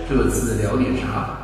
这次聊点啥？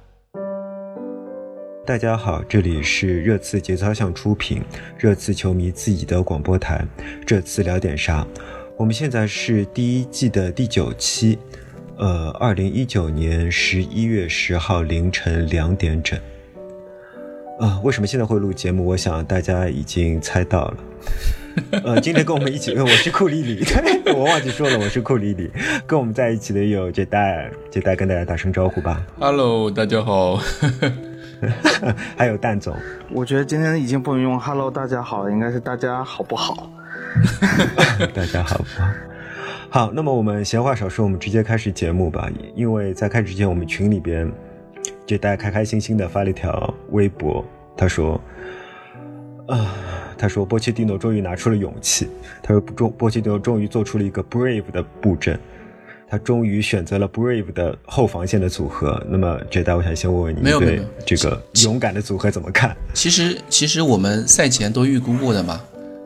大家好，这里是热刺节操项出品，热刺球迷自己的广播台。这次聊点啥？我们现在是第一季的第9期，2019年11月10号凌晨2点整。为什么现在会录节目？我想大家已经猜到了。今天跟我们一起，我是库里里，我忘记说了，我是库里里。跟我们在一起的有杰代跟大家打声招呼吧。 Hello， 大家好。 还有蛋总， 我觉得今天已经不能用 Hello 大家好了，应该是大家好不好？ 大家好不好？好，那么我们闲话少说，我们直接开始节目吧。因为在开始之前，我们群里边杰代开开心心的发了一条微博，他说波切蒂诺终于拿出了勇气，他说波切蒂诺终于做出了一个 Brave 的布阵，他终于选择了 Brave 的后防线的组合。那么杰代，我想先问问你对这个勇敢的组合怎么看？ 其实我们赛前都预估过的嘛，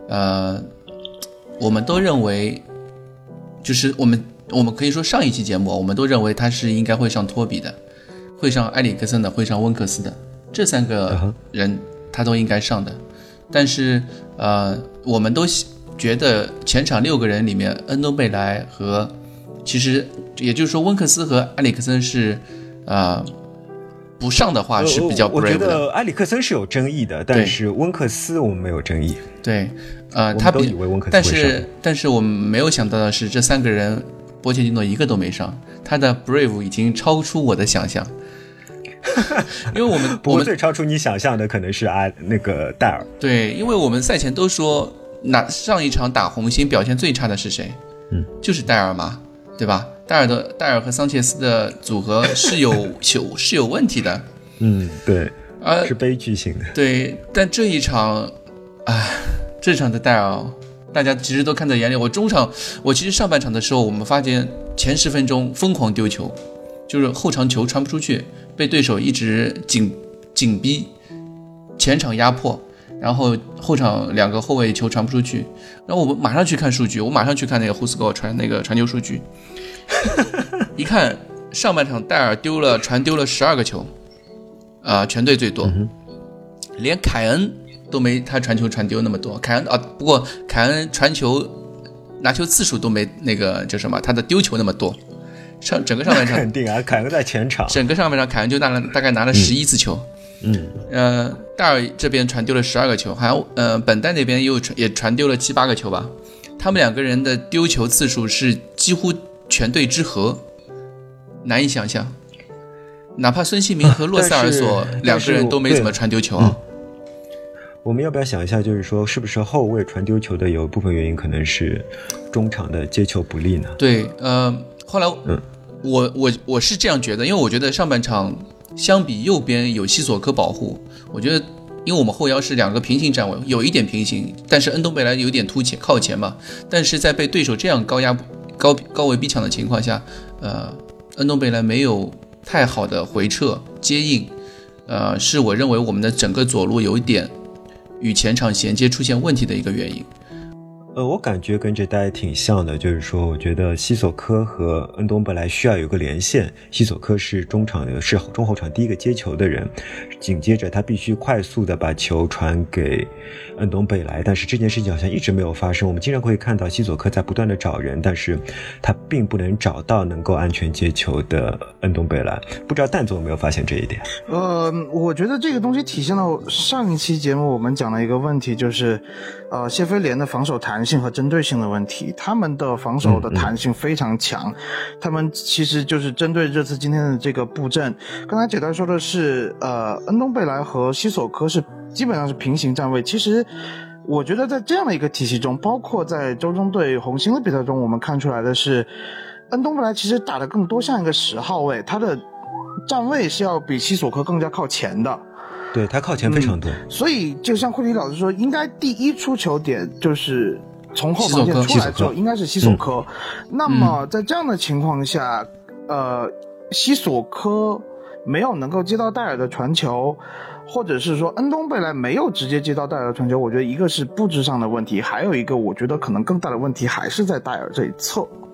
我们都认为，就是我们可以说上一期节目我们都认为他是应该会上托比的，会上埃里克森的，会上温克斯的，这3个人他都应该上的。但是我们都觉得前场6个人里面，恩东贝莱和其实也就是说温克斯和埃里克森是不上的话是比较 brave 的。 我觉得埃里克森是有争议的，但是温克斯我们没有争议。 对， 他都以为温克斯会上， 但是我们没有想到的是，这3个人波切蒂诺一个都没上，他的 brave 已经超出我的想象。因为我们最超出你想象的可能是那个戴尔。 对，因为我们赛前都说，上一场打红星表现最差的是谁？就是戴尔嘛，对吧？戴尔和桑切斯的组合是有问题的。 对，是悲剧性的。 对，但这一场，这场的戴尔，大家其实都看在眼里。我其实上半场的时候，我们发现前10分钟疯狂丢球，就是后场球传不出去，被对手一直紧逼，前场压迫，然后后场2个后卫球传不出去。然后我们马上去看数据，我马上去看那个胡斯给我传那个传球数据，一看上半场戴尔传丢了12个球，全队最多，连凯恩都没他传球传丢那么多。不过凯恩传球拿球次数都没那个叫什么，他的丢球那么多。整个上半场肯定啊，凯恩在前场， 整个上半场凯恩就大概拿了11次球。戴尔这边传丢了12个球，好像本代那边也传丢了7、8个球吧。他们2个人的丢球次数是几乎全队之和，难以想象。哪怕孙兴民和洛塞尔索2个人都没怎么传丢球啊。 我们要不要想一下，就是说是不是后卫传丢球的有一部分原因可能是中场的接球不利呢？ 对，后来我是这样觉得，因为我觉得上半场相比右边有西索科保护，我觉得因为我们后腰是2个平行站位，有一点平行，但是恩东贝莱有点突前靠前嘛，但是在被对手这样高位逼抢的情况下，恩东贝莱没有太好的回撤接应，是我认为我们的整个左路有一点与前场衔接出现问题的一个原因。 我感觉跟这代挺像的，就是说我觉得西索科和恩东贝莱需要有个连线，西索科是中后场第一个接球的人，紧接着他必须快速的把球传给恩东贝莱，但是这件事情好像一直没有发生。我们经常会看到西索科在不断的找人，但是他并不能找到能够安全接球的恩东贝莱。不知道蛋总有没有发现这一点？ 我觉得这个东西体现到上一期节目我们讲了一个问题，就是谢菲联的防守弹性和针对性的问题。他们的防守的弹性非常强，他们其实就是针对这次今天的这个布阵。刚才杰代说的是恩东贝莱和西索科是基本上是平行站位。其实我觉得在这样的一个体系中，包括在周中对红星的比赛中，我们看出来的是恩东贝莱其实打得更多像一个10号位，他的站位是要比西索科更加靠前的。 对，他靠前非常多， 所以就像库里老师说，应该第一出球点就是从后防线出来之后应该是西索科。那么在这样的情况下，西索科没有能够接到戴尔的传球，或者是说恩东贝莱没有直接接到戴尔的传球，我觉得一个是布置上的问题，还有一个我觉得可能更大的问题还是在戴尔这一侧。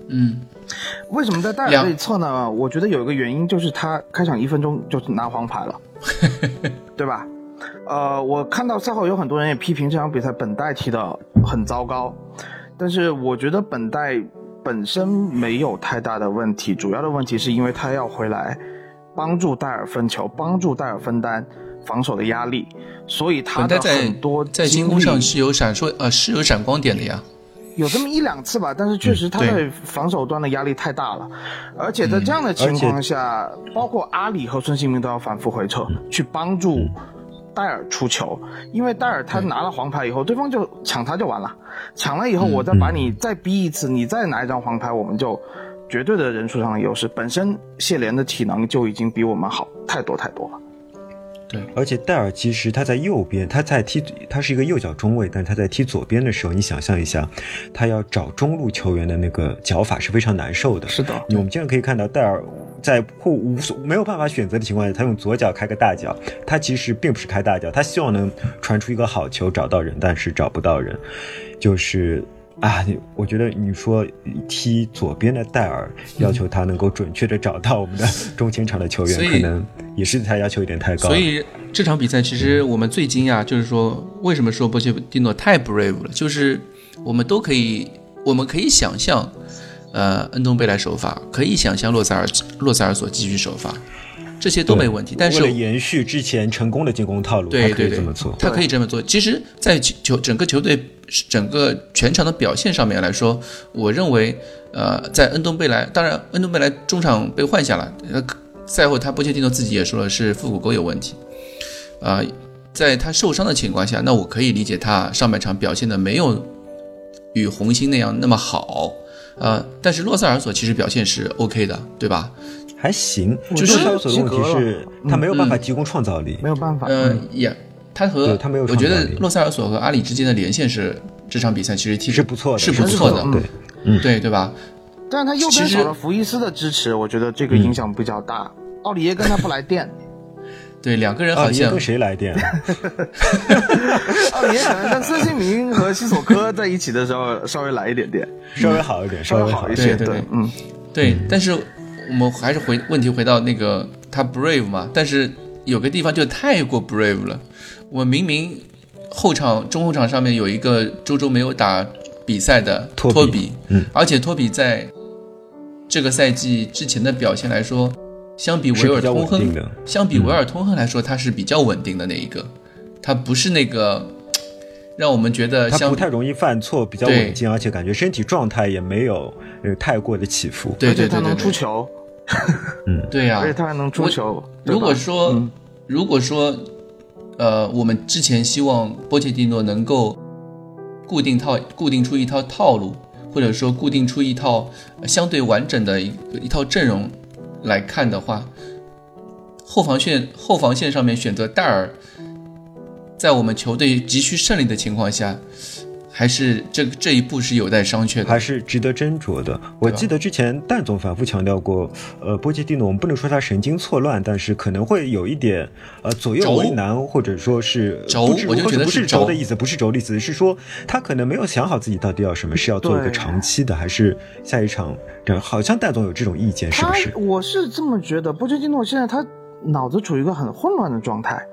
为什么在戴尔这一侧呢？我觉得有一个原因就是他开场1分钟就拿黄牌了，对吧？我看到赛后有很多人也批评这场比赛本代踢得很糟糕，但是我觉得本代本身没有太大的问题，主要的问题是因为他要回来帮助戴尔分球，帮助戴尔分担防守的压力，所以他的很多在进攻上是有闪光点的呀。 有这么1-2次吧，但是确实他对防守端的压力太大了，而且在这样的情况下，包括阿里和孙兴民都要反复回撤去帮助戴尔出球，因为戴尔他拿了黄牌以后，对方就抢他就完了，抢了以后我再把你再逼一次，你再拿一张黄牌，我们就绝对的人数上的优势。本身谢联的体能就已经比我们好太多太多了。 对， 而且戴尔其实他在右边，他是一个右脚中卫，但他在踢左边的时候，你想象一下，他要找中路球员的那个脚法是非常难受的。 是的， 我们经常可以看到戴尔在没有办法选择的情况下，他用左脚开个大脚，他其实并不是开大脚，他希望能传出一个好球找到人，但是找不到人，就是我觉得你说踢左边的戴尔，要求他能够准确的找到我们的中前场的球员，可能也是他要求有点太高。 所以这场比赛其实我们最惊讶就是说，为什么说波切蒂诺太 brave 了？就是我们可以想象，恩东贝莱首发，可以想象洛塞尔索继续首发，这些都没问题。但是为了延续之前成功的进攻套路，他可以这么做。 他可以这么做。其实，在整个球队整个全场的表现上面来说，我认为，在恩东贝莱，当然恩东贝莱中场被换下了，赛后波切蒂诺自己也说了是腹股沟有问题，在他受伤的情况下，那我可以理解他上半场表现的没有与红星那么好，但是洛塞尔索其实表现是 OK 的，对吧？ 还行，就是洛塞尔索的问题是他没有办法提供创造力， 没有办法。 他没有，我觉得洛塞尔索和阿里之间的连线是这场比赛其实踢是不错的， 是不错的，对吧？ 但是他右边少了福伊斯的支持，我觉得这个影响比较大。奥里耶跟他不来电， 对，两个人好像跟谁来电？ 奥里耶可能跟孙兴民和西索科在一起的时候稍微来一点电， 稍微好一点，稍微好一些。 对，但是我们还是问题回到那个他 brave 嘛，但是有个地方就太过 brave 了。我明明中后场上面有一个周没有打比赛的托比，而且托比在这个赛季之前的表现来说，相比维尔通亨来说，他是比较稳定的那一个，他不是那个让我们觉得他不太容易犯错，比较稳健，而且感觉身体状态也没有太过的起伏。 对，而且他能出球。 对呀， 而且他还能出球。 如果说我们之前希望波切蒂诺能够固定出一套套路，或者说固定出一套相对完整的一套阵容来看的话，后防线上面选择戴尔，在我们球队急需胜利的情况下，还是这一步是有待商榷的， 还是值得斟酌的。我记得之前蛋总反复强调过，波切蒂诺我们不能说他神经错乱，但是可能会有一点左右为难，或者说是我就觉得是轴的意思，不是轴的意思，是说他可能没有想好自己到底要什么，是要做一个长期的，还是下一场？好像蛋总有这种意见，是不是？ 我是这么觉得，波切蒂诺现在他脑子处于一个很混乱的状态，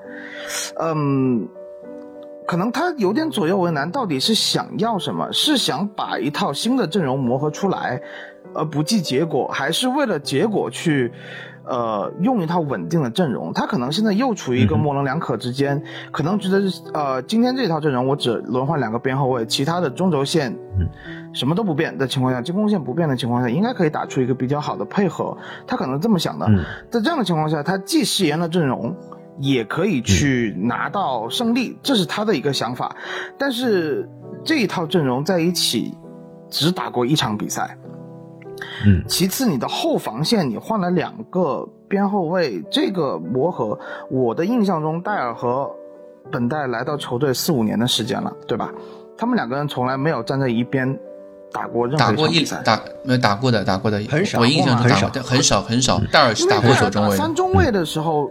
可能他有点左右为难，到底是想要什么？是想把一套新的阵容磨合出来，而不计结果，还是为了结果去用一套稳定的阵容？他可能现在又处于一个模棱两可之间，可能觉得今天这套阵容我只轮换2个边后卫，其他的中轴线什么都不变的情况下，进攻线不变的情况下，应该可以打出一个比较好的配合。他可能这么想的。在这样的情况下，他既食言了阵容，也可以去拿到胜利，这是他的一个想法。但是这一套阵容在一起只打过1场比赛，其次你的后防线你换了2个边后卫，这个磨合，我的印象中戴尔和本代来到球队4-5年的时间了，对吧？他们2个人从来没有站在一边打过任何一场比赛， 没有打过的很少， 我印象中很少。戴尔是打过左中卫的， 3中卫的时候，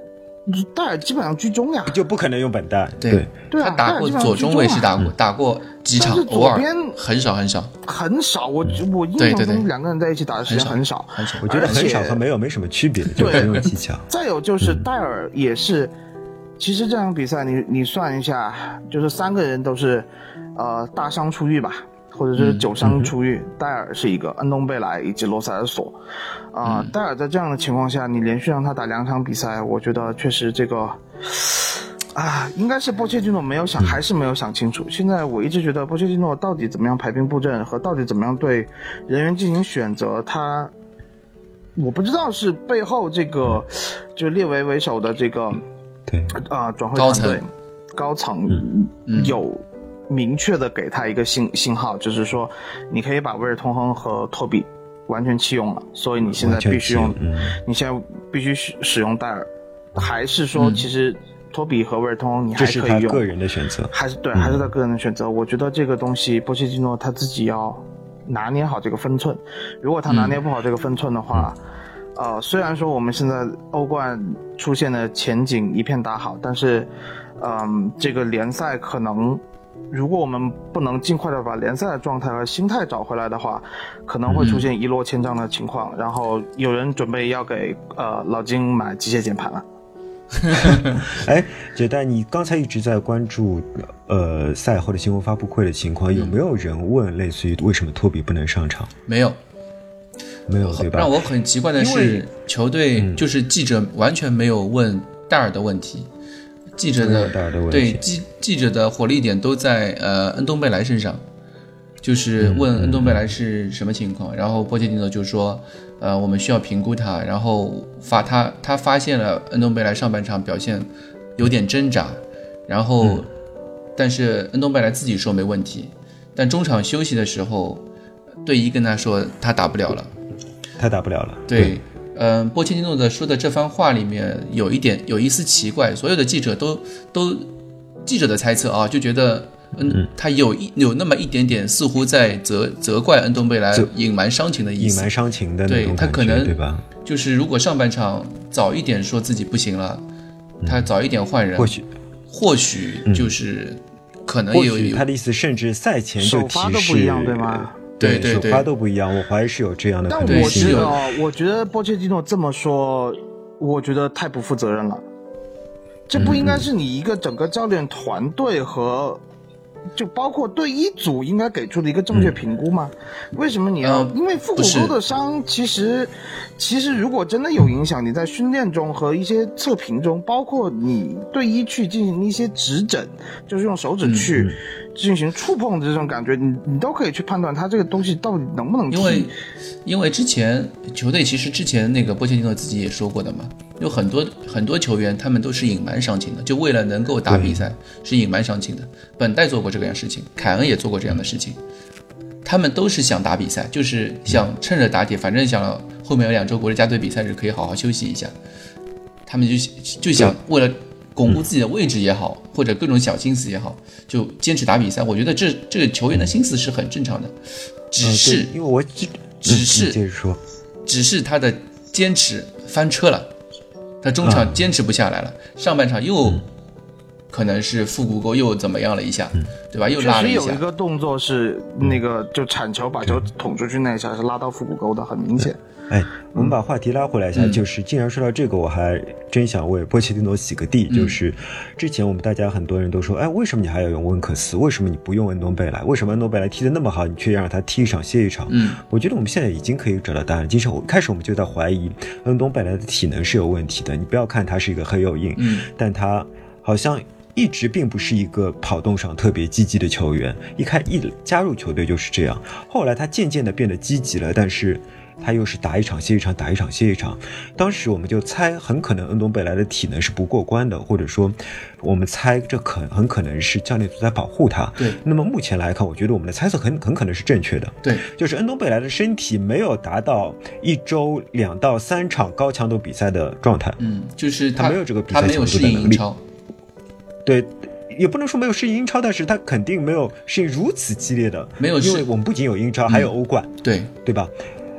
戴尔基本上居中呀， 就不可能用本代。 对啊， 他打过左中卫是打过几场，偶尔很少。 我印象中两个人在一起打的时间很少。 我觉得很少和没有没什么区别，就很有技巧。 再有就是戴尔也是，其实这场比赛你算一下，就是3个人都是大伤初愈吧。或者是9伤初愈，戴尔是一个，恩东贝莱以及罗塞尔索，戴尔在这样的情况下，你连续让他打2场比赛，我觉得确实这个，应该是波切蒂诺没有想，还是没有想清楚。现在我一直觉得波切蒂诺到底怎么样排兵布阵和到底怎么样对人员进行选择，我不知道是背后这个就列维为首的这个， 对转会团队高层有明确的给他一个信号，就是说你可以把威尔通亨和托比完全弃用了，所以你现在必须用，你现在必须使用戴尔，还是说其实托比和威尔通亨你还可以用？ 这是他个人的选择， 还是他个人的选择。我觉得这个东西波切蒂诺他自己要拿捏好这个分寸，如果他拿捏不好这个分寸的话，虽然说我们现在欧冠出现的前景一片大好，但是这个联赛可能，如果我们不能尽快的把联赛的状态和心态找回来的话，可能会出现一落千丈的情况，然后有人准备要给老金买机械键盘了。 哎，杰代，你刚才一直在关注赛后的新闻发布会的情况，有没有人问类似于为什么托比不能上场？ 没有对吧？ 让我很奇怪的是，球队就是记者完全没有问戴尔的问题。记者的火力点都在恩东贝莱身上，就是问恩东贝莱是什么情况，然后波切蒂诺就说我们需要评估他，然后他发现了恩东贝莱上半场表现有点挣扎，然后但是恩东贝莱自己说没问题，但中场休息的时候队医跟他说他打不了了。对，波切蒂诺的说的这番话里面有一丝奇怪，所有的记者都记者的猜测啊，就觉得他有那么一点点似乎在责怪恩东贝莱隐瞒伤情的意思， 隐瞒伤情的那种感觉， 对，他可能对吧？ 就是如果上半场早一点说自己不行了，他早一点换人，或许就是可能有他的意思，甚至赛前就提示， 首发都不一样，对吗？ 对， 首发都不一样，我怀疑是有这样的可能性。 但我觉得波切蒂诺这么说，我觉得太不负责任了。这不应该是你一个整个教练团队和就包括队医组应该给出的一个正确评估吗？为什么你要？因为腹股沟的伤，其实如果真的有影响，你在训练中和一些测评中，包括你队医去进行一些指诊，就是用手指去进行触碰的这种感觉，你都可以去判断他这个东西到底能不能踢。 因为之前球队其实之前那个波切蒂诺自己也说过的嘛，有很多球员他们都是隐瞒伤情的，就为了能够打比赛是隐瞒伤情的。本代做过这样的事情，凯恩也做过这样的事情，他们都是想打比赛，就是想趁着打铁，反正想后面有2周国家队比赛日可以好好休息一下，他们就想为了巩固自己的位置也好，或者各种小心思也好，就坚持打比赛。我觉得这个球员的心思是很正常的，只是因为我只是他的坚持翻车了，他中场坚持不下来了，上半场又可能是腹股沟又怎么样了一下，对吧？又拉了一下。 确实有一个动作是那个就铲球把球捅出去那一下是拉到腹股沟的，很明显。 哎，我们把话题拉回来一下，就是既然说到这个，我还真想为波切蒂诺洗个地。就是之前我们大家很多人都说，哎，为什么你还要用温克斯？为什么你不用恩东贝莱？为什么恩东贝莱踢得那么好，你却让他踢一场歇一场？我觉得我们现在已经可以找到答案。其实开始我们就在怀疑恩东贝莱的体能是有问题的。你不要看他是一个黑又硬，但他好像一直并不是一个跑动上特别积极的球员。一加入球队就是这样，后来他渐渐的变得积极了，但是他又是打一场歇一场，打一场歇一场。当时我们就猜很可能恩东贝莱的体能是不过关的，或者说我们猜这很可能是教练组在保护他。 对， 那么目前来看，我觉得我们的猜测很可能是正确的。 对， 就是恩东贝莱的身体没有达到1周2到3场高强度比赛的状态。 就是他没有这个比赛强度的能力。对，也不能说没有适应英超，但是他肯定没有适应如此激烈的。 没有， 因为我们不仅有英超，还有欧冠。 对吧？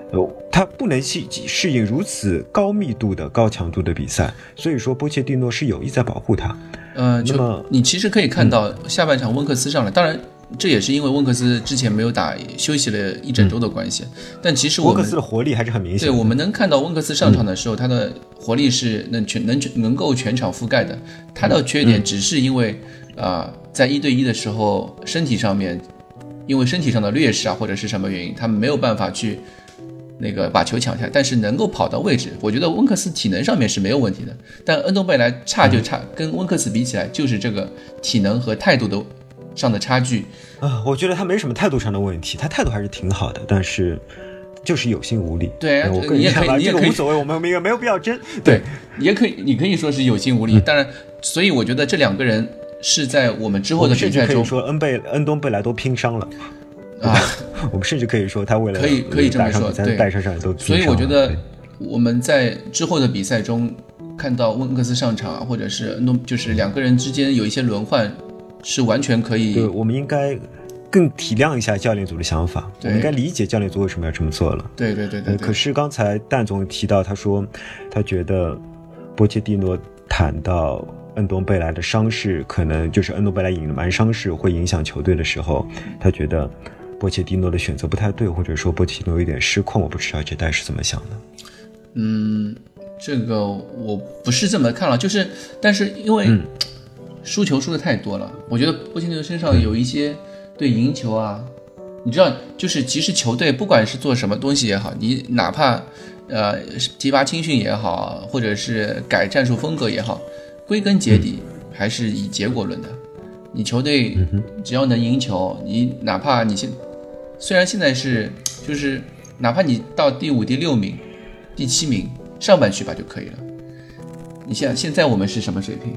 他不能适应如此高密度的高强度的比赛，所以说波切蒂诺是有意在保护他。那么你其实可以看到下半场温克斯上来，当然这也是因为温克斯之前没有打，休息了一整周的关系。但其实温克斯的活力还是很明显的。 对，我们能看到温克斯上场的时候，他的活力是能够全场覆盖的。他的缺点只是因为在1对1的时候，身体上面因为身体上的劣势啊，或者是什么原因，他们没有办法去把球抢下来，但是能够跑到位置。我觉得温克斯体能上面是没有问题的，但恩东贝莱差就差，跟温克斯比起来，就是这个体能和态度上的差距我觉得他没什么态度上的问题，他态度还是挺好的，但是就是有心无力。 对， 我个人看法这个无所谓，我们没有必要争。 对，你可以说是有心无力，当然，所以我觉得这两个人是在我们之后的比赛中， 可以说恩东贝莱都拼伤了我们甚至可以说他为了可以这么说，对， 带上都拼伤了。 所以我觉得我们在之后的比赛中看到温克斯上场，或者是就是两个人之间有一些轮换，是完全可以。 对，我们应该更体谅一下教练组的想法，我们应该理解教练组为什么要这么做了。 对。 可是刚才蛋总提到，他说他觉得波切蒂诺谈到恩东贝莱的伤势，可能就是恩东贝莱隐瞒伤势会影响球队的时候，他觉得波切蒂诺的选择不太对，或者说波切蒂诺有点失控。我不知道这代是怎么想的。 这个我不是这么看了，但是因为输球输的太多了，我觉得波切蒂诺身上有一些对赢球啊，你知道，就是其实球队不管是做什么东西也好，你哪怕提拔青训也好，或者是改战术风格也好，归根结底还是以结果论的。你球队只要能赢球，你哪怕虽然现在是就是哪怕你到第5、第6名、第7名上半区吧就可以了。你现在我们是什么水平？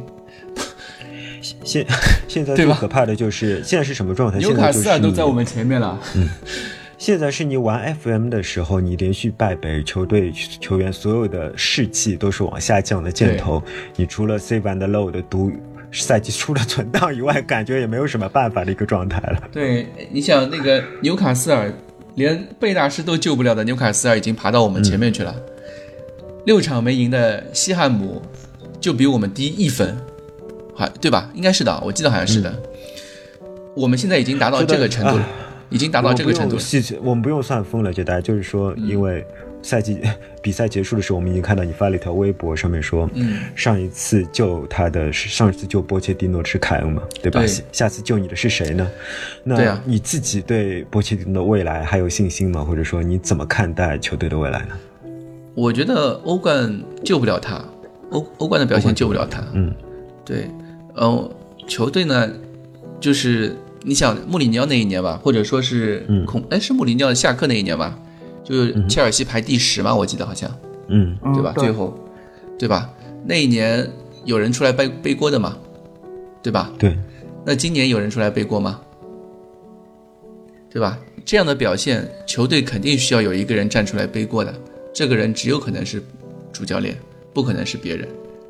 现在最可怕的就是现在是什么状态？ 纽卡斯尔都在我们前面了。 现在是你玩 FM 的时候，你连续败北，球队球员所有的士气都是往下降的箭头。你除了 C 版的 low 的读赛季出了存档以外，感觉也没有什么办法的一个状态了。 对，你想那个纽卡斯尔连贝大师都救不了的纽卡斯尔已经爬到我们前面去了。6场没赢的西汉姆就比我们低1分，对吧？应该是的，我记得好像是的。我们现在已经达到这个程度了。已经达到这个程度了。 我们不用算分了，就大家就是说，因为比赛结束的时候，我们已经看到你发了一条微博，上面说，上一次救波切蒂诺是凯恩嘛，对吧？下次救你的是谁呢？那你自己对波切蒂诺的未来还有信心吗？或者说你怎么看待球队的未来呢？ 我觉得欧冠救不了他，欧冠的表现救不了他。对，球队呢，就是你想穆里尼奥那一年吧，或者说是是穆里尼奥下课那一年吧，就是切尔西排第10嘛，我记得好像，对吧？最后，对吧？那一年有人出来背锅的嘛，对吧？ 对。 那今年有人出来背锅吗？对吧？这样的表现，球队肯定需要有一个人站出来背锅的，这个人只有可能是主教练，不可能是别人。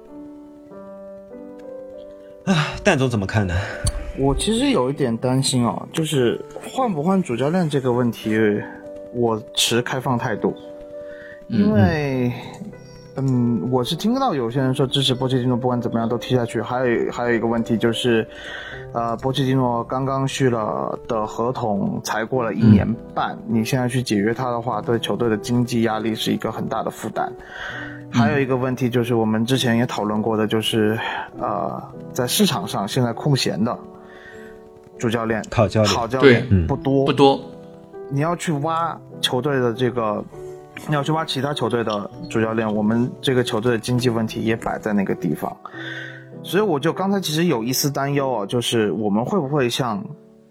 蛋总怎么看呢？ 我其实有一点担心就是换不换主教练这个问题，我持开放态度，因为我是听到有些人说支持波切蒂诺不管怎么样都踢下去，还有一个问题就是波切蒂诺刚刚续了的合同才过了1年半，你现在去解约他的话，对球队的经济压力是一个很大的负担。还有一个问题就是我们之前也讨论过的，就是在市场上现在空闲的主教练、好教练不多，你要去挖球队的你要去挖其他球队的主教练，我们这个球队的经济问题也摆在那个地方，所以我就刚才其实有一丝担忧就是我们会不会像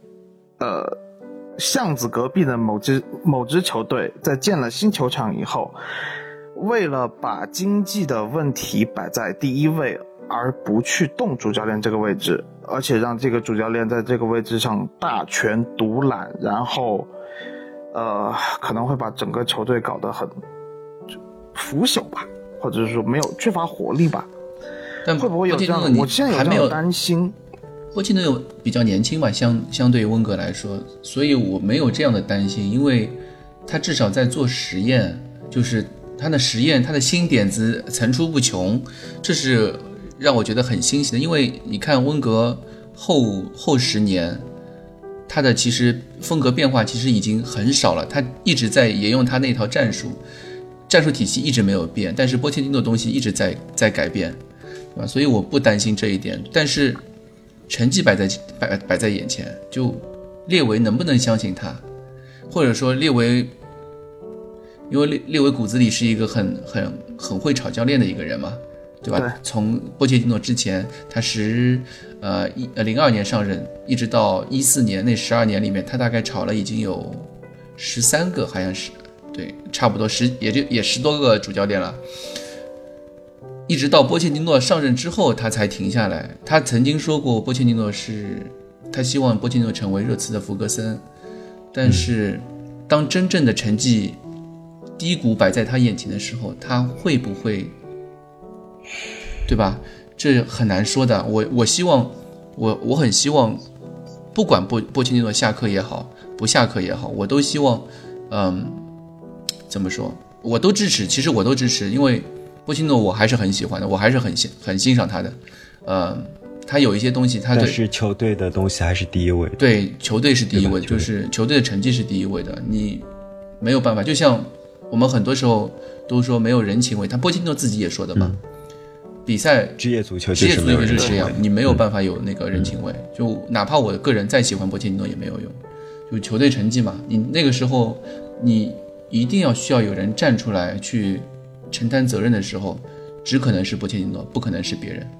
巷子隔壁的某支球队在建了新球场以后，为了把经济的问题摆在第一位，而不去动主教练这个位置，而且让这个主教练在这个位置上大权独揽，然后可能会把整个球队搞得很腐朽吧，或者是说缺乏活力吧。但会不会有这样的？我现在有这样的担心。 波切蒂诺比较年轻吧，相对温格来说，所以我没有这样的担心，因为他至少在做实验，就是他的实验，他的新点子层出不穷，这是让我觉得很欣喜的。因为你看温格后10年，他的其实风格变化其实已经很少了，他一直在沿用他那套战术体系一直没有变，但是波切蒂诺的东西一直在改变，对吧？所以我不担心这一点，但是成绩摆在眼前，就列维能不能相信他，或者说列维，因为列维骨子里是一个很会炒教练的一个人嘛，对吧？对，从波切蒂诺之前，他02年上任，一直到14年那12年里面，他大概炒了已经有13个，好像是，对，差不多也10多个主教练了。一直到波切蒂诺上任之后，他才停下来。他曾经说过，他希望波切蒂诺成为热刺的弗格森，但是当真正的成绩低谷摆在他眼前的时候，他会不会，对吧？这很难说的。我希望，我很希望，不管波切蒂诺下课也好，不下课也好，我都希望，怎么说？我都支持。其实我都支持，因为波切蒂诺我还是很喜欢的，我还是很欣赏他的。他有一些东西，但是球队的东西还是第一位的。 对，球队是第一位的，就是球队的成绩是第一位的，你没有办法。就像我们很多时候都说没有人情味，波切蒂诺自己也说的嘛。比赛职业足球就是这样，你没有办法有那个人情味。就哪怕我个人再喜欢波切蒂诺也没有用，就球队成绩嘛，你那个时候你一定需要有人站出来去承担责任的时候，只可能是波切蒂诺，不可能是别人。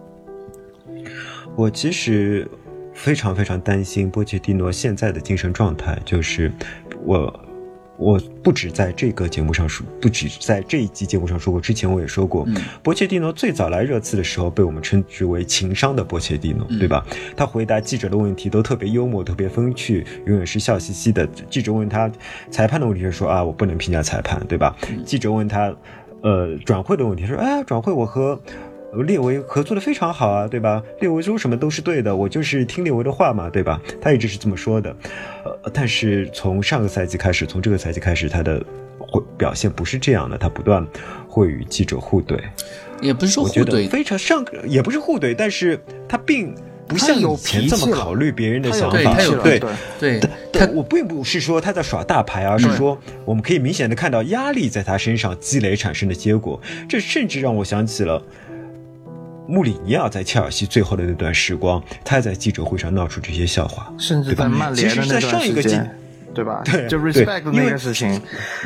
我其实非常非常担心波切蒂诺现在的精神状态，就是我不止在这个节目上说，不止在这一集节目上说过，之前我也说过，波切蒂诺最早来热刺的时候被我们称之为情商的波切蒂诺，对吧？他回答记者的问题都特别幽默，特别风趣，永远是笑嘻嘻的。记者问他裁判的问题，说我不能评价裁判，对吧？记者问他转会的问题，说转会我和列维合作的非常好啊，对吧？列维说什么都是对的，我就是听列维的话嘛，对吧？他一直是这么说的。但是从这个赛季开始，他的表现不是这样的，他不断会与记者互怼， 也不是说互怼， 非常也不是互怼，但是他并不像以前这么考虑别人的想法。 对， 我并不是说他在耍大牌，而是说我们可以明显的看到压力在他身上积累产生的结果。这甚至让我想起了穆里尼奥在切尔西最后的那段时光，他在记者会上闹出这些笑话， 甚至在曼联的那段时间，对吧？ 对， 就 respect 的那个事情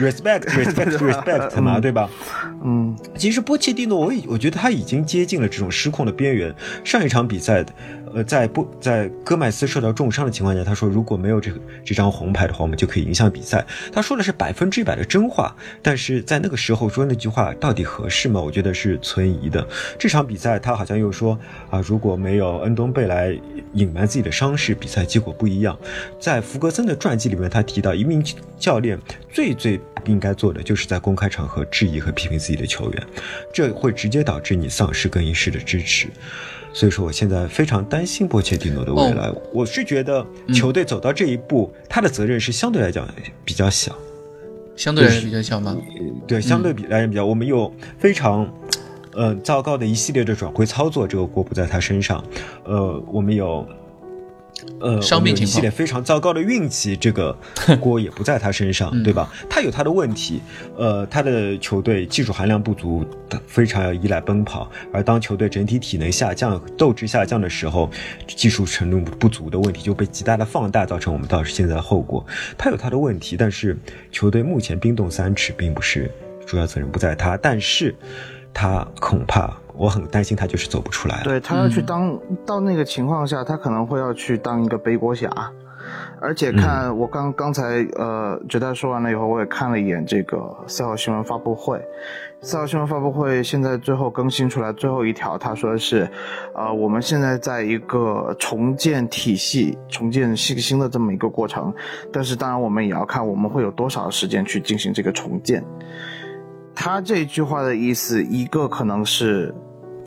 respect 嘛，对吧？其实波切蒂诺我觉得他已经接近了这种失控的边缘。上一场比赛在戈麦斯受到重伤的情况下，他说如果没有这张红牌的话，我们就可以影响比赛。他说的是100%的真话，但是在那个时候说那句话到底合适吗？我觉得是存疑的。这场比赛他好像又说如果没有恩东贝来隐瞒自己的伤势，比赛结果不一样。在福格森的传记里面，他提到一名教练最不应该做的就是在公开场合质疑和批评自己的球员，这会直接导致你丧失更衣室的支持。所以说我现在非常担心波切蒂诺的未来。我是觉得球队走到这一步，他的责任是相对来讲比较小。 相对来讲比较小吗？ 对，相对来讲比较，我们有非常糟糕的一系列的转会操作，这个锅不在他身上。我们有伤病情况，一系列非常糟糕的运气，这个锅也不在他身上，对吧？他有他的问题，他的球队技术含量不足，非常要依赖奔跑，而当球队整体体能下降、斗志下降的时候，技术程度不足的问题就被极大的放大，造成我们到现在的后果。他有他的问题，但是球队目前冰冻三尺，并不是主要责任不在他，但是他恐怕。我很担心他就是走不出来了。 对，他要去到那个情况下，他可能会要去当一个背锅侠。而且看我刚才绝代说完了以后，我也看了一眼这个4号新闻发布会。4号新闻发布会现在最后更新出来最后一条，他说的是我们现在在一个重建体系、重建新的这么一个过程，但是当然我们也要看我们会有多少时间去进行这个重建。他这句话的意思，一个可能是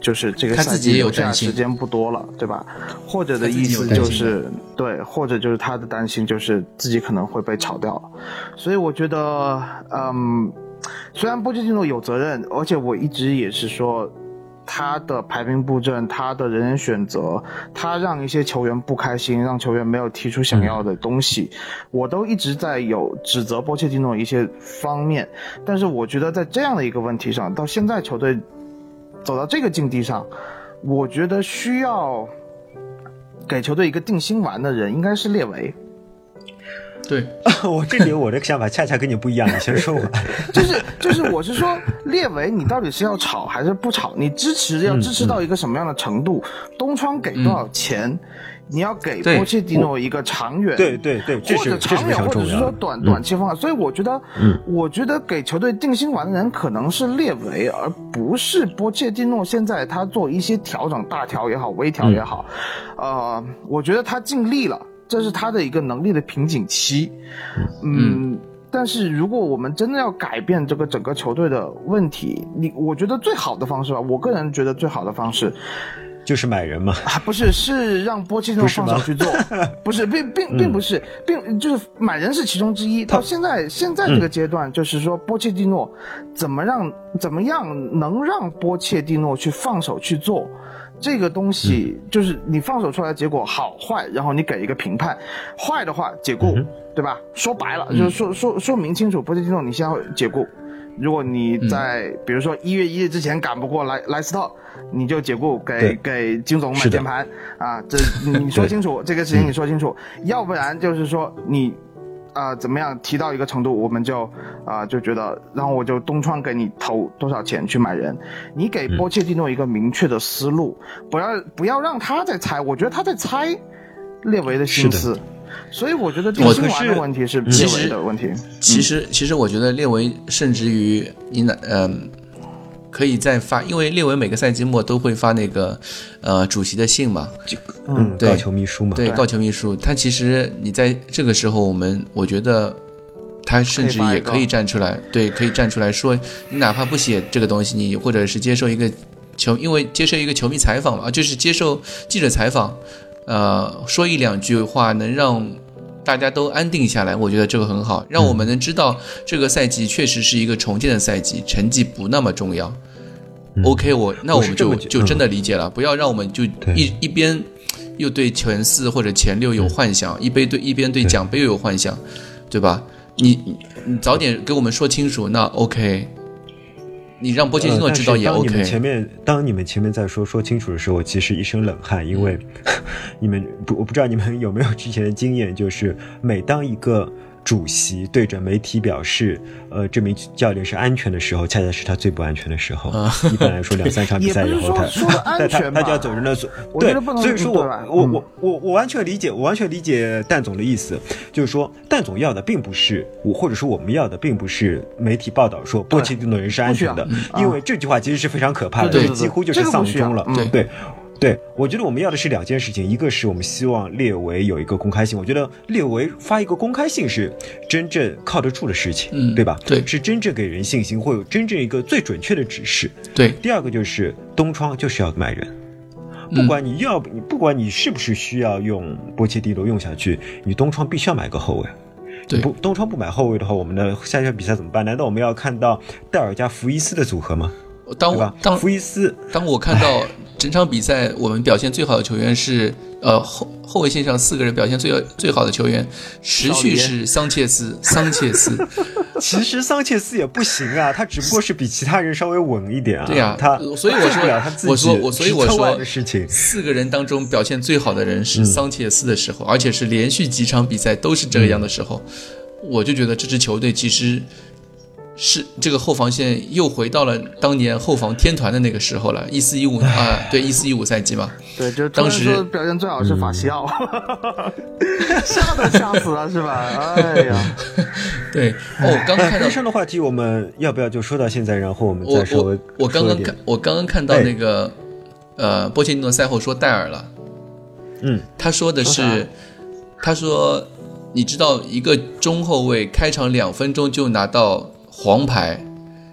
就是这个赛季留下时间不多了，对吧？或者的意思就是对，或者就是他的担心就是自己可能会被炒掉了。所以我觉得，虽然波切蒂诺有责任，而且我一直也是说他的排兵布阵，他的人员选择，他让一些球员不开心，让球员没有提出想要的东西，我都一直在有指责波切蒂诺一些方面。但是我觉得在这样的一个问题上，到现在球队走到这个境地上，我觉得需要给球队一个定心丸的人应该是列维。 对， 我这里我的想法恰恰跟你不一样，你先说完。 就是我是说，列维你到底是要炒还是不炒？你要支持到一个什么样的程度？东窗给多少钱？你要给波切蒂诺一个长远， 对， 或者长远，或者是说短期方案。所以我觉得给球队定心丸的人可能是列维，而不是波切蒂诺。现在他做一些调整，大调也好，微调也好，我觉得他尽力了。这是他的一个能力的瓶颈期，但是如果我们真的要改变这个整个球队的问题，我觉得最好的方式吧，我个人觉得最好的方式就是买人嘛？ 不是，是让波切蒂诺放手去做，不是，并不是，就是买人是其中之一。到现在这个阶段，就是说波切蒂诺怎么样能让波切蒂诺去放手去做。这个东西就是你放手出来的结果好坏，然后你给一个评判，坏的话解雇，对吧？说白了就是说明清楚，波切蒂诺你现在解雇，如果你在比如说1月1日之前赶不过莱斯特，你就解雇给金总买键盘啊，这你说清楚这个事情你说清楚，要不然就是说你怎么样提到一个程度，我们就觉得，然后我就东窗给你投多少钱去买人，你给波切蒂诺一个明确的思路，不要让他在猜，我觉得他在猜列维的心思，所以我觉得定心丸的问题是列维的问题。 其实我觉得列维甚至于可以再发，因为列维每个赛季末都会发那个主席的信嘛，对， 告球秘书嘛， 对，告球秘书。他其实你在这个时候，我觉得他甚至也可以站出来，对，可以站出来说，你哪怕不写这个东西，你或者是接受一个因为接受一个球迷采访嘛，就是接受记者采访，说一两句话能让大家都安定下来，我觉得这个很好，让我们能知道这个赛季确实是一个重建的赛季，成绩不那么重要。OK， 那我们就真的理解了，不要让我们就一边又对前4或者前6有幻想，一边对奖杯又有幻想，对吧？你早点给我们说清楚，那 OK。你让波切蒂诺知道也 OK。 当你们前面在说清楚的时候，我其实一身冷汗，因为我不知道你们有没有之前的经验，就是每当一个主席对着媒体表示，这名教练是安全的时候，恰恰是他最不安全的时候。一般来说，2-3场比赛以后，他就要走人了。对，所以说我完全理解蛋总的意思，就是说蛋总要的并不是或者说我们要的并不是媒体报道说波切蒂诺人是安全的，因为这句话其实是非常可怕的，几乎就是丧钟了。对，我觉得我们要的是2件事情，一个是我们希望列维有一个公开性，我觉得列维发一个公开性是真正靠得住的事情，对吧？ 对， 是真正给人信心，会有真正一个最准确的指示。 对， 第二个就是东窗就是要买人，不管你是不是需要用波切蒂诺用下去，你东窗必须要买个后卫。 对， 东窗不买后卫的话，我们的下一场比赛怎么办？难道我们要看到戴尔加福伊斯的组合吗？福伊斯， 当我看到整场比赛我们表现最好的球员是后卫线上4个人表现最好的球员持续是桑切斯。 其实桑切斯也不行啊，他只不过是比其他人稍微稳一点啊。 对啊，所以我说4个人当中表现最好的人是桑切斯的时候，而且是连续几场比赛都是这样的时候，我就觉得这支球队其实是这个后防线又回到了当年后防天团的那个时候了，14-15对，14-15赛季嘛。 对，就当时表现最好是法西奥，吓都吓死了是吧？哎呀， 对，刚看到上的话题，我们要不要就说到现在，然后我们再说。 我刚刚看到那个波切蒂诺赛后说戴尔了，他说的是，他说你知道一个中后卫开场2分钟就拿到黄牌，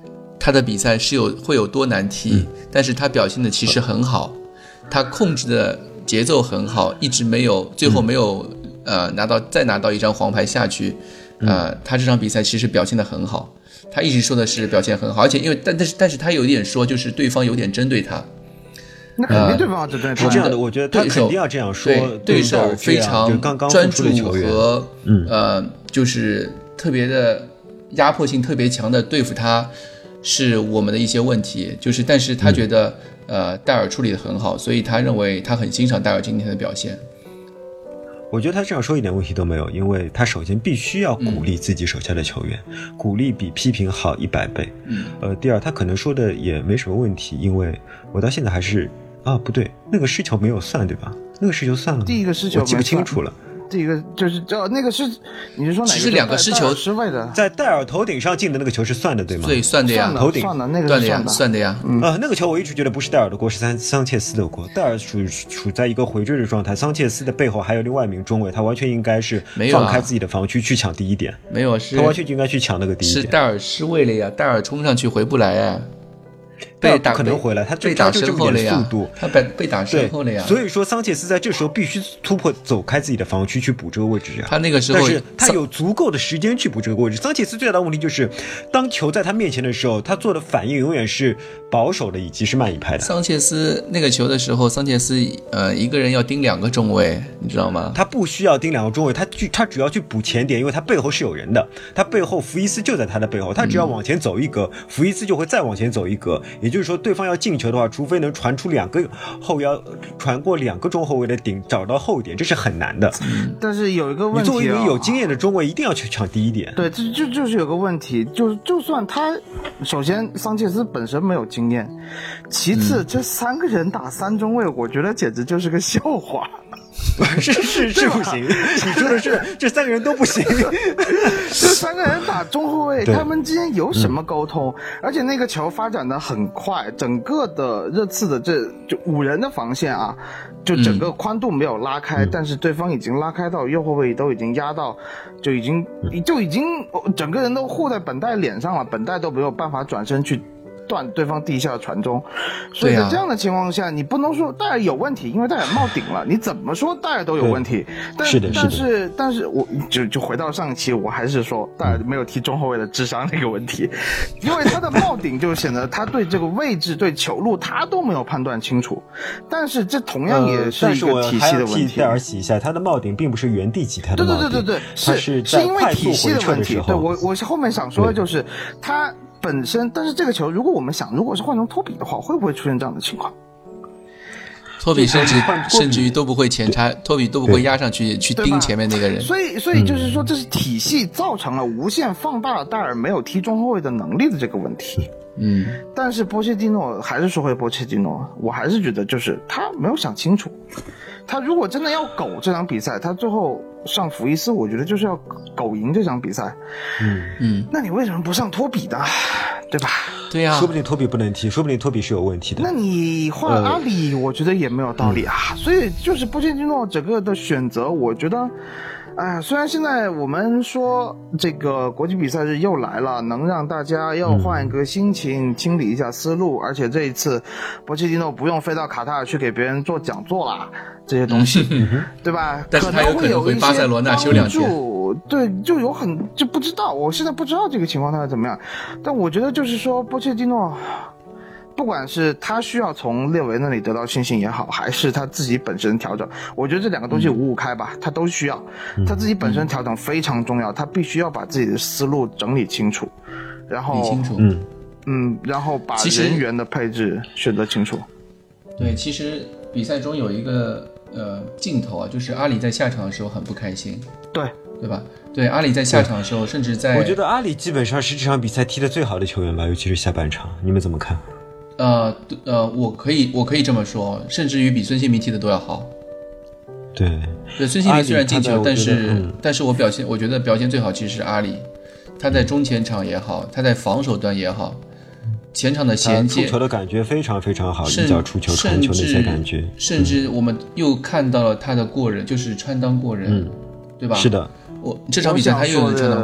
他的比赛会有多难踢，但是他表现的其实很好，他控制的节奏很好，一直最后没有拿到一张黄牌下去，他这场比赛其实表现的很好，他一直说的是表现很好，而且因为但是他有一点说就是对方有点针对他。 那肯定对方要针对他。 是这样的，我觉得他肯定要这样说。 对手非常专注和就是特别的压迫性特别强的对付他，是我们的一些问题。就是但是他觉得戴尔处理的很好，所以他认为他很欣赏戴尔今天的表现。 我觉得他这样说一点问题都没有，因为他首先必须要鼓励自己手下的球员，鼓励比批评好100倍。第二，他可能说的也没什么问题，因为我到现在还是不对，那个失球没有算对吧？那个失球算了吗？ 第一个失球我记不清楚了。 第一个就是那个是你是说哪个？ 其实2个失球失位的， 在戴尔头顶上进的那个球是算的对吗？ 对，算的呀， 头顶算的那个是算的呀。 那个球我一直觉得不是戴尔的锅，是桑切斯的锅。戴尔处在一个回追的状态，桑切斯的背后还有另外一名中卫，他完全应该是放开自己的防区去抢第一点。 没有， 他完全就应该去抢那个第一点。 是戴尔失位了呀，戴尔冲上去回不来呀。 不可能回来，他被打身后了呀， 速度， 他被打身后了呀。 所以说桑切斯在这时候必须突破，走开自己的防区去补这个位置呀。 他那个时候， 但是他有足够的时间去补这个位置。桑切斯最大的问题就是，当球在他面前的时候，他做的反应永远是保守的，以及是慢一拍的。 桑切斯那个球的时候，桑切斯一个人要盯2个中卫，你知道吗？ 他不需要盯2个中卫，他只要去补前点，因为他背后是有人的，他背后福伊斯就在他的背后，他只要往前走一格，福伊斯就会再往前走一格。也就是说，对方要进球的话，除非能传出2个后腰，传过2个中后卫的顶，找到后点，这是很难的。 但是有一个问题， 你作为一名有经验的中卫，一定要去抢第一点。 对，就是有个问题，就算他，首先桑切斯本身没有经验，其次这3个人打3中卫，我觉得简直就是个笑话。 是不行，你说的是这3个人都不行。 这3个人打中后卫，他们之间有什么沟通？而且那个球发展的很快，整个的热刺的就5人的防线啊，就整个宽度没有拉开，但是对方已经拉开到右后卫都已经压到，就已经整个人都护在本代脸上了，本代都没有办法转身去断对方地下传中，所以在这样的情况下，你不能说戴尔有问题，因为戴尔冒顶了，你怎么说戴尔都有问题。但是我就回到上一期，我还是说戴尔没有踢中后卫的智商那个问题，因为他的冒顶就显得他对这个位置、对球路他都没有判断清楚。但是这同样也是一个体系的问题。但是我还要替戴尔洗一下，他的冒顶并不是原地击他的冒顶， 对， 是因为体系的问题。对，我后面想说的就是他本身，但是这个球，如果是换成托比的话，会不会出现这样的情况？ 托比甚至于都不会前插，托比都不会压上去盯前面那个人。 所以就是说，这是体系造成了无限放大了戴尔没有踢中后卫的能力的这个问题。但是波切蒂诺还是说回波切蒂诺，我还是觉得就是他没有想清楚。他如果真的要苟这场比赛，他最后上福伊斯，我觉得就是要苟赢这场比赛。那你为什么不上托比呢？对吧？ 对呀， 说不定托比不能踢，说不定托比是有问题的。 那你换阿里，我觉得也没有道理啊。所以就是波切蒂诺整个的选择，我觉得。虽然现在我们说这个国际比赛日又来了，能让大家要换一个心情，清理一下思路，而且这一次波切蒂诺不用飞到卡塔尔去给别人做讲座啦，这些东西，对吧？ 但是他有可能回巴塞罗那休2天。 对，就不知道，我现在不知道这个情况他是怎么样，但我觉得就是说波切蒂诺。不管是他需要从列维那里得到信心也好，还是他自己本身调整，我觉得这2个东西五五开吧，他都需要。他自己本身调整非常重要，他必须要把自己的思路整理清楚，然后然后把人员的配置选择清楚。 对，其实比赛中有一个镜头啊，就是阿里在下场的时候很不开心，对吧？对，阿里在下场的时候，甚至在， 我觉得阿里基本上是这场比赛踢得最好的球员吧，尤其是下半场，你们怎么看？ 我可以这么说，甚至于比孙兴民踢的都要好。 对， 孙兴民虽然进球，但是我觉得表现最好其实是阿里，他在中前场也好，他在防守端也好，前场的衔接， 出球的感觉非常非常好，一脚出球传球那些感觉， 甚至我们又看到了他的过人，就是穿裆过人，对吧？ 是的， 这场比赛他又能穿裆过人。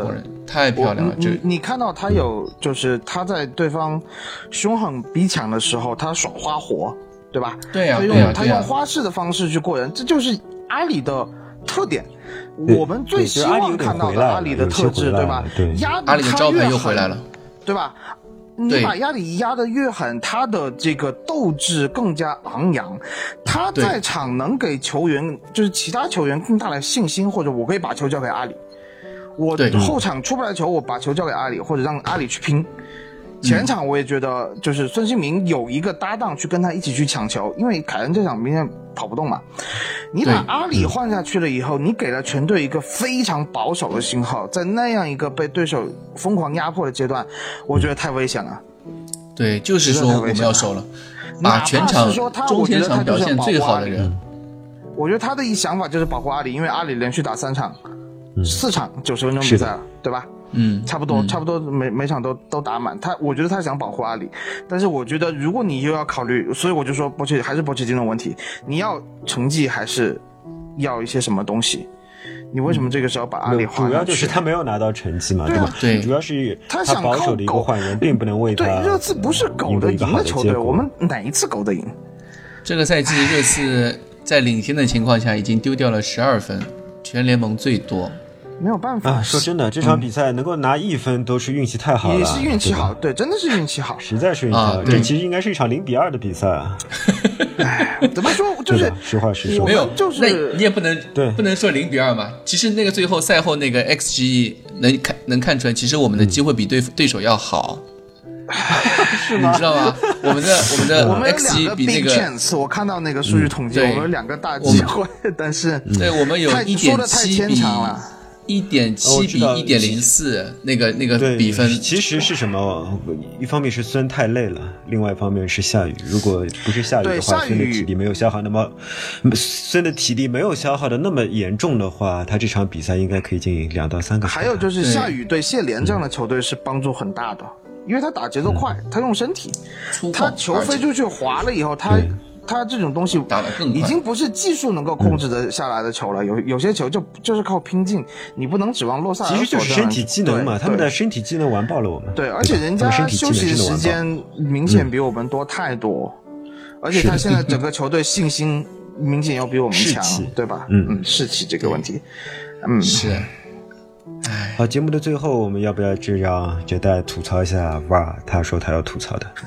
太漂亮了。 你看到他有，就是他在对方凶狠逼抢的时候，他耍花活，对吧？ 对呀， 他用花式的方式去过人，这就是阿里的特点。我们最希望看到的阿里的特质，对吧？ 阿里的招牌又回来了， 对吧？你把阿里压得越狠，他的这个斗志更加昂扬，他在场能给球员，就是其他球员更大的信心，或者我可以把球交给阿里，我后场出不来球，我把球交给阿里，或者让阿里去拼。前场我也觉得，就是孙兴民有一个搭档去跟他一起去抢球，因为凯恩这场明显跑不动嘛。你把阿里换下去了以后，你给了全队一个非常保守的信号，在那样一个被对手疯狂压迫的阶段，我觉得太危险了。 对，就是说我们要守了，把全场中前场表现最好的人。 我觉得他的一想法就是保护阿里，因为阿里连续打3场，4场90分钟比赛了，对吧？差不多每场都打满。我觉得他想保护阿里，但是我觉得如果你又要考虑，所以我就说还是波切蒂诺问题，你要成绩还是要一些什么东西？你为什么这个时候把阿里换上去？ 主要就是他没有拿到成绩嘛，对吧？ 对， 主要是他保守的一个换人，并不能为他。 对，热刺不是狗的赢的球队，我们哪一次狗的赢？ 这个赛季热刺在领先的情况下已经丢掉了12分，全联盟最多。 没有办法啊！说真的，这场比赛能够拿1分都是运气太好了， 也是运气好，对，真的是运气好， 实在是运气好。这其实应该是一场0-2的比赛啊。 哎，怎么说？就是实话实说， 没有， 就是那你也不能说0-2嘛。其实那个最后赛后那个 XG 能看出来，其实我们的机会比对手要好。 是吗？ 你知道吗？我们的 XG 比那个 chance， 我看到那个数据统计，我们有2个大机会，但是对我们有1.7比1.7比1.04那个比分。 其实是什么？一方面是孙太累了，另外一方面是夏雨。如果不是夏雨的话，孙的体力没有消耗的那么严重的话，他这场比赛应该可以进2到3个。 还有就是夏雨对谢联这样的球队是帮助很大的。因为他打节奏快，他用身体，他球飞出去滑了以后，他这种东西打得更快， 已经不是技术能够控制得下来的球了。有些球就是靠拼劲，你不能指望洛萨尔索。 其实就是身体机能嘛，他们的身体机能完爆了我们。 对，而且人家休息的时间明显比我们多太多，而且他现在整个球队信心明显要比我们强，对吧？士气这个问题， 是。 好，节目的最后，我们要不要就让杰代吐槽一下哇？他说他要吐槽的。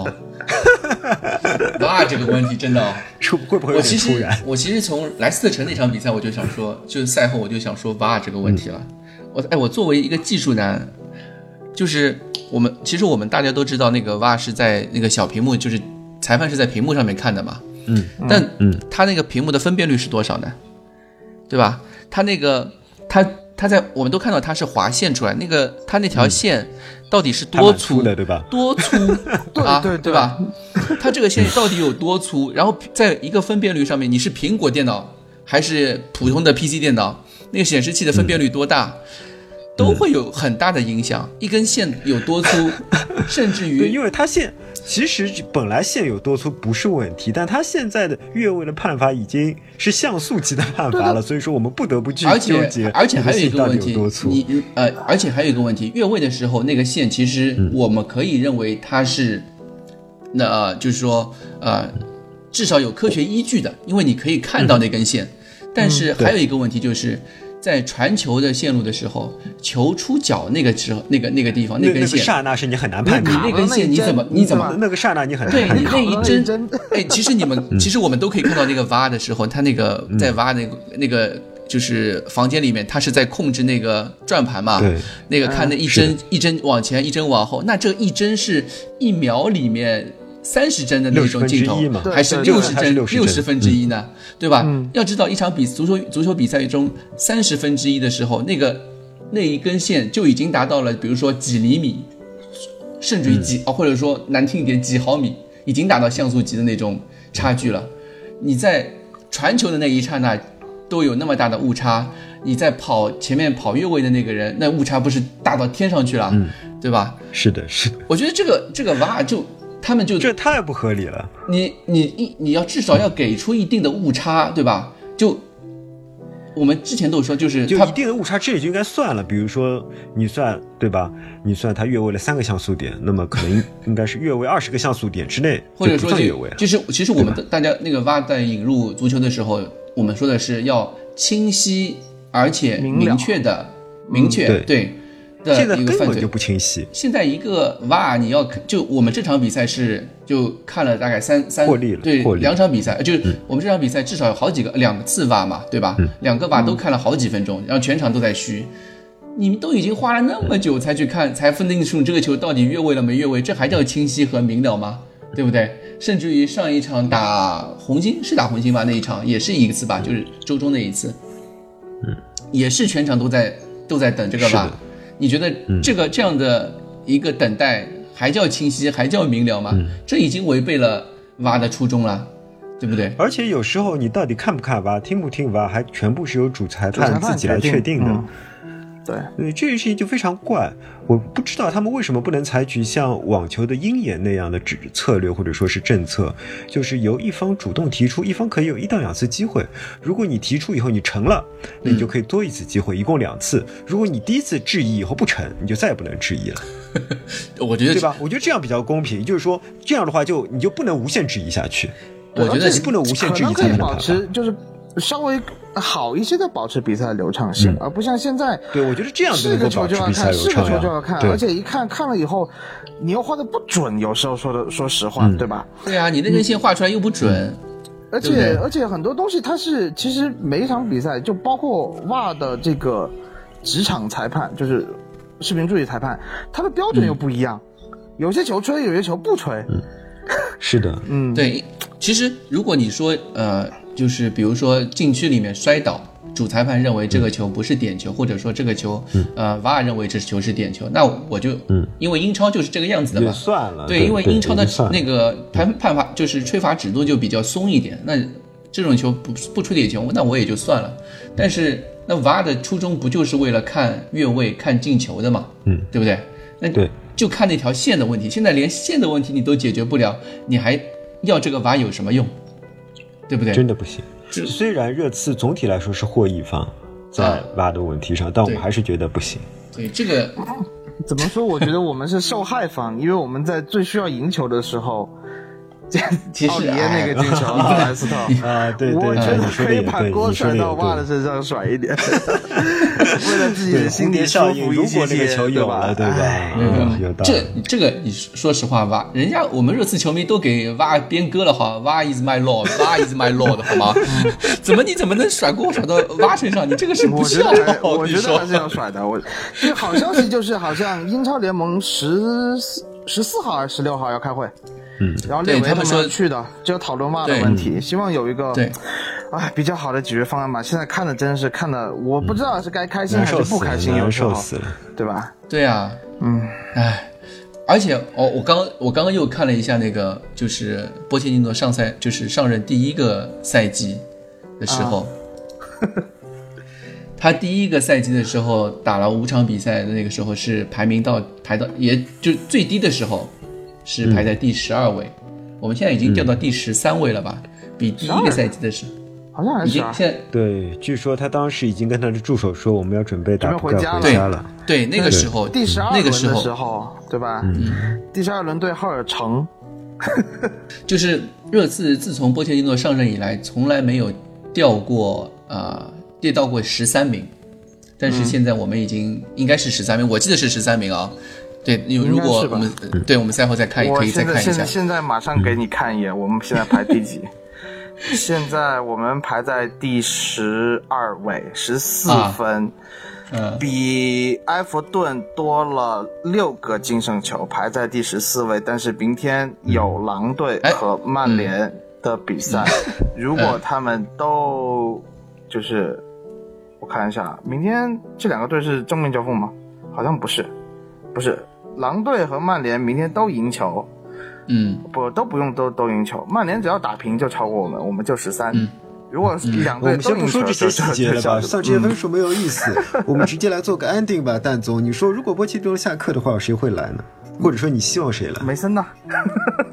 哇，这个问题真的会不会有点突然？ 我其实从莱斯特城那场比赛，我就想说，就赛后我就想说哇这个问题了。我作为一个技术男，就是其实我们大家都知道，那个哇是在那个小屏幕，就是裁判是在屏幕上面看的嘛。但他那个屏幕的分辨率是多少呢？对吧？他那个他在我们都看到他是划线出来，他那条线到底是多粗的，对吧？ 多粗对吧？他这个线到底有多粗？然后在一个分辨率上面，你是苹果电脑还是普通的 PC 电脑，那个显示器的分辨率多大，都会有很大的影响。一根线有多粗，甚至于因为它线其实本来线有多粗不是问题，但它现在的越位的判罚已经是像素级的判罚了，所以说我们不得不去纠结。 而且还有一个问题，而且还有一个问题，越位的时候那个线其实我们可以认为它是，就是说至少有科学依据的，因为你可以看到那根线。但是还有一个问题就是。在传球的线路的时候，球出脚那个时候，那个地方那根线，那个刹那是你很难判断。 那根线你怎么那个刹那你很难判断。 对，那一针，其实我们都可以看到那个挖的时候，他那个在挖那个就是房间里面，他是在控制那个转盘嘛。 对， 那个看那一针往前，一针往后，那这一针是1秒里面30帧的那种镜头，还是60分之一呢？对吧？要知道一场足球比赛中30分之一的时候，那一根线就已经达到了，比如说几厘米，甚至于或者说难听一点几毫米，已经达到像素级的那种差距了。你在传球的那一刹那都有那么大的误差，你在前面跑越位的那个人，那误差不是大到天上去了，对吧？ 是的。 我觉得这个VAR他们这太不合理了。 你要至少要给出一定的误差，对吧？就我们之前都说，就是就一定的误差之内就应该算了。比如说你算对吧？你算它越位了3个像素点，那么可能应该是越位20个像素点之内或者说就不算越位了。 就是其实我们大家那个 VAR 在引入足球的时候，我们说的是要清晰而且明确的对。 现在根本就不清晰。 现在一个 VAR 你要就我们这场比赛是就看了大概三获利了， 对，2场比赛，就是我们这场比赛至少有好几个2次 VAR 嘛，对吧？2个 VAR 都看了好几分钟，然后全场都在虚。你们都已经花了那么久才去看，才分定出这个球到底越位了没越位，这还叫清晰和明了吗？对不对？甚至于上一场打红星是打红星吧，那一场也是一次吧，就是周中那一次，也是全场都在等这个 VAR。你觉得这样的一个等待还叫清晰，还叫明了吗？这已经违背了 VAR 的初衷了，对不对？ 而且有时候你到底看不看 VAR， 听不听 VAR， 还全部是由主裁判自己来确定的。对，这个事情就非常怪，我不知道他们为什么不能采取像网球的鹰眼那样的策略或者说是政策，就是由一方主动提出，一方可以有1到2次机会。如果你提出以后你成了，那你就可以多1次机会，一共2次。如果你第一次质疑以后不成，你就再也不能质疑了。 我觉得对吧？我觉得这样比较公平，就是说这样的话你就不能无限质疑下去。 我觉得你不能无限质疑才能保持就是稍微好一些的保持比赛流畅性，而不像现在。 对，我觉得这样是个球就要看，是个球就要看， 而且一看了以后，你又画的不准，有时候说实话，对吧？ 对啊，你那根线画出来又不准， 而且很多东西它是其实每一场比赛，就包括 VAR 的这个职场裁判，就是视频助理裁判，他的标准又不一样，有些球吹，有些球不吹。 是的， 对。其实如果你说就是比如说禁区里面摔倒，主裁判认为这个球不是点球，或者说这个球VAR 认为这球是点球，那我就因为英超就是这个样子的嘛， 也算了。 对，因为英超的那个判罚就是吹罚尺度就比较松一点，那这种球不吹点球，那我也就算了。但是那 VAR 的初衷不就是为了看越位、看进球的嘛？对不对？那就看那条线的问题。现在连线的问题你都解决不了，你还要这个 VAR 有什么用？对不对？ 真的不行。虽然热刺总体来说是获益方在 VAR 的问题上，但我们还是觉得不行。 对这个怎么说？我觉得我们是受害方，因为我们在最需要赢球的时候， 其实奥里耶那个进球，莱斯特对， 我觉得可以把锅甩到VAR的身上甩一点，为了自己的心理舒服一些， 如果那个球有了，对吧？有道理。 这个你说实话吧，人家我们热刺球迷都给 VAR 编歌了哈 ，VAR is my lord， VAR is my lord， 好吗？你怎么能甩锅甩到 VAR 身上？你这个是不孝的。 我觉得还是要甩的。这个好消息就是，好像英超联盟14号还是16号要开会。然后列维他们说去的，就讨论 VAR 的问题，希望有一个比较好的解决方案吧。现在看的真的是看的，我不知道是该开心还是不开心，有时候对吧？ 对啊，而且我刚刚又看了一下那个，就是波切蒂诺就是上任第一个赛季的时候，他第一个赛季的时候打了5场比赛的那个时候是排到也就最低的时候。是排在第12位，我们现在已经掉到第13位了吧？比第一个赛季的时候， 好像还是现在对，据说他当时已经跟他的助手说，我们要准备回家了。 对，那个时候第12轮的时候，对吧？第12轮对赫尔城， 就是热刺自从波切蒂诺上任以来，从来没有跌到过13名，但是现在我们已经应该是13名，我记得是13名啊。对，如果我们赛后再看，可以再看一下。 现在马上给你看一眼，我们现在排第几？现在我们排在第12位，14分，比埃弗顿多了6个净胜球，排在第14位。但是明天有狼队和曼联的比赛，如果他们都就是我看一下，明天这2个队是正面交锋吗？好像不是。狼队和曼联明天都赢球，都不用都赢球，曼联只要打平就超过我们，我们就13。如果2队都赢球， 我们先不说这些细节了吧，算这些分数没有意思，我们直接来做个安定吧，蛋总，你说如果波切蒂诺下课的话，谁会来呢？或者说你希望谁来？ 梅森呢？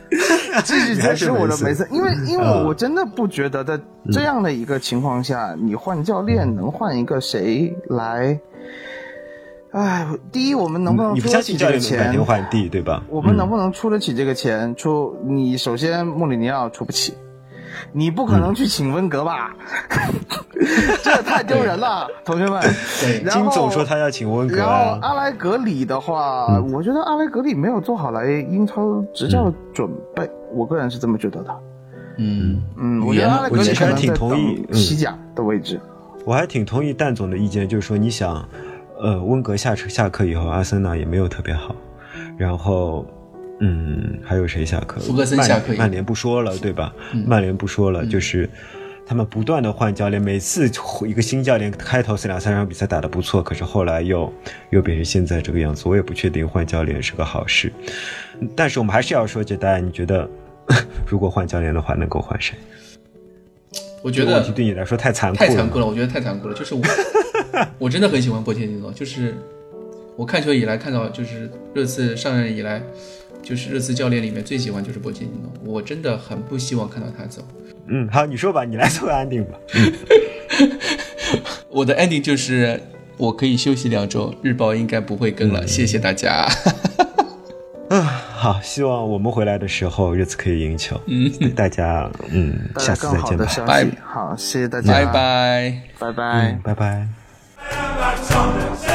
继续支持我的梅森，因为我真的不觉得在这样的一个情况下，你换教练能换一个谁来？哎，第一，我们能不能出得起这个钱？ 改天换地，对吧？ 我们能不能出得起这个钱？你首先穆里尼奥出不起，你不可能去请温格吧？这太丢人了，同学们。 对， 金总说他要请温格。 然后阿莱格里的话，我觉得阿莱格里没有做好来英超执教的准备，我个人是这么觉得的。我觉得阿莱格里可能在等西甲的位置。 我还挺同意蛋总的意见，就是说你想。温格下课以后，阿森纳也没有特别好，然后，还有谁下课？ 福格森下课， 曼联不说了，对吧？曼联不说了，就是他们不断的换教练，每次一个新教练开头2-3场比赛打得不错，可是后来又变成现在这个样子。我也不确定换教练是个好事，但是我们还是要说，杰代，你觉得如果换教练的话，能够换谁？ 我觉得问题对你来说太残酷了，我觉得太残酷了。就是我真的很喜欢波切蒂诺，就是我看球以来看到，就是热刺上任以来，就是热刺教练里面最喜欢就是波切蒂诺，我真的很不希望看到他走。 好，你说吧，你来做个 ending 吧。 我的 ending 就是我可以休息2周，日报应该不会更了，谢谢大家。 好，希望我们回来的时候热刺可以赢球。大家下次再见吧。 拜。好，谢谢大家。 拜拜。 拜拜。 拜拜。